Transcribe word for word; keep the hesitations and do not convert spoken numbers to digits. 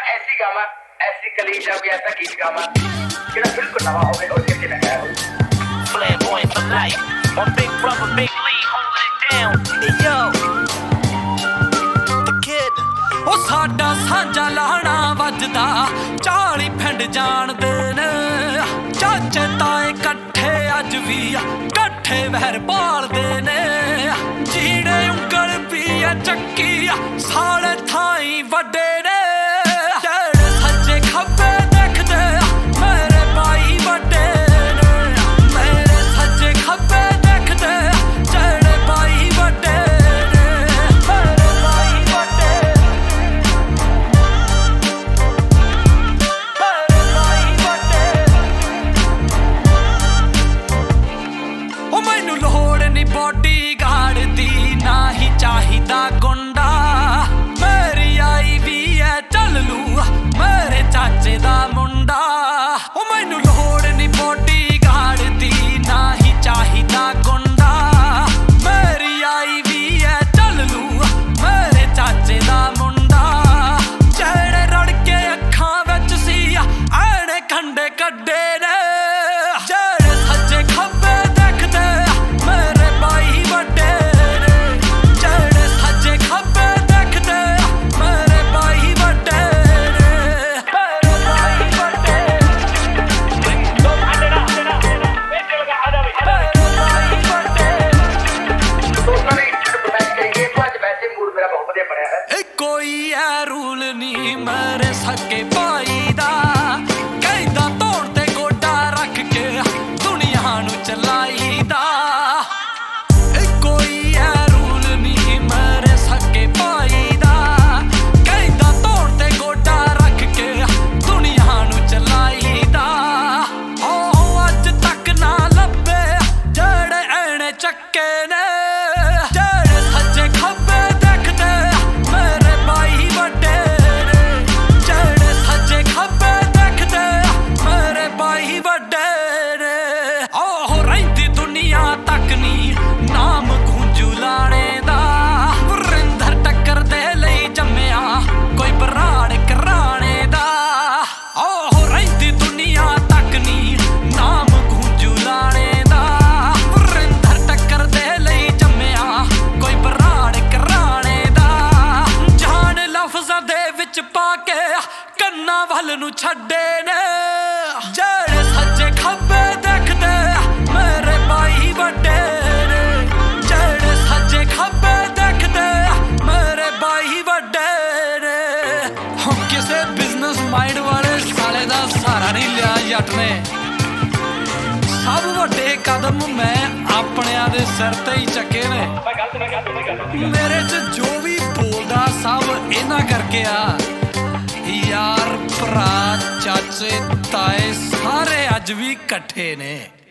ऐसी गावा ऐसी कलीजा भी ऐसा गीत गावा जेड़ा बिल्कुल नवा होवे और किसी ने गाया हो। Flamboyant for life. My big brother, Big Lee, holding it down. Hey yo, the kid. ओ साडा सांझा लाना वजदा चाली पिंड जानदे ने चाचे ताए कट्ठे अज भी कट्ठे वैर पालदे ने जीने उंगल भी चक्की साले थाई वड्डे ने जेड़े सज्जे खब्बे देखदे मेरे भाई वड्डे ने मेरे सज्जे खब्बे देखदे जेड़े भाई वड्डे ने मेरे भाई वड्डे मेरे भाई वड्डे ओ मैनू लोड़ नी बॉडी गार्ड दी ना ही चाहिदा गुंडा मेरी आई भी है चल लू मेरे चाचे दा मुंडा ओ मैनू लोड़ नी बॉडी गार्ड दी ना ही चाहिदा गुंडा मेरी आई भी है चल लू मेरे चाचे दा मुंडा जेड़े रड़के अखां विच सी ऐने खंडे कड्डे ने जेड़े सज्जे खब्बे देखदे मेरे भाई वड्डे ने जेड़े सज्जे खब्बे देखदे मेरे भाई वड्डे ने मेरे भाई वड्डे मेरे भाई वड्डे दोस्तों ने इज्जत बनाई करेंगे तो आज वैसे मूड मेरा बहुत बढ़िया बनया है। ए कोई ऐ रूल नी मेरे सके भाई दा कहंदा धौण ते गोडा रख के दुनिया नू चलाईदा ए कोई ऐ रूल नी मेरे सके भाई दा कहंदा धौण ते गोडा रख के दुनिया नू चलाईदा ओ अज तक ना लभे जेड़े ऐने चक्के ने जेड़े सज्जे खब्बे देखदे मेरे भाई वड्डे ने जेड़े सज्जे खब्बे देखदे मेरे भाई वड्डे ने ओह रहिंदी दुनिया तक नी नाम गूंजू लाने दा वरिंदर टक्कर दे लई जम्मिया कोई बराड़ कराने दा ओह रहिंदी दुनिया तक नी नाम गूंजू लाने दा वरिंदर टक्कर दे लई जम्मिया कोई बराड़ कराने दा जान लफ्ज़ां दे विच पा के कन्ना वल नू छड्डे ने जेड़े सज्जे खब्बे देखदे मेरे भाई वड्डे ने जेड़े सज्जे खब्बे देखदे मेरे भाई वड्डे ने हम किसे बिजनेस माइंड वाले साले दा सहारा नहीं लिया जट ने सब ਵੱਡੇ कदम मैं ਆਪਣਿਆਂ ਦੇ ਸਿਰ ਤੇ ਹੀ ਚੱਕੇ ਨੇ ਮੇਰੇ ਚ ਜੋ ਵੀ ਬੋਲਦਾ ਸਭ ਇਹਨਾਂ ਕਰਕੇ ਆ ਯਾਰ ਭਰਾ ਚਾਚੇ ਤਾਏ ਸਾਰੇ ਅੱਜ ਵੀ ਇਕੱਠੇ ਨੇ।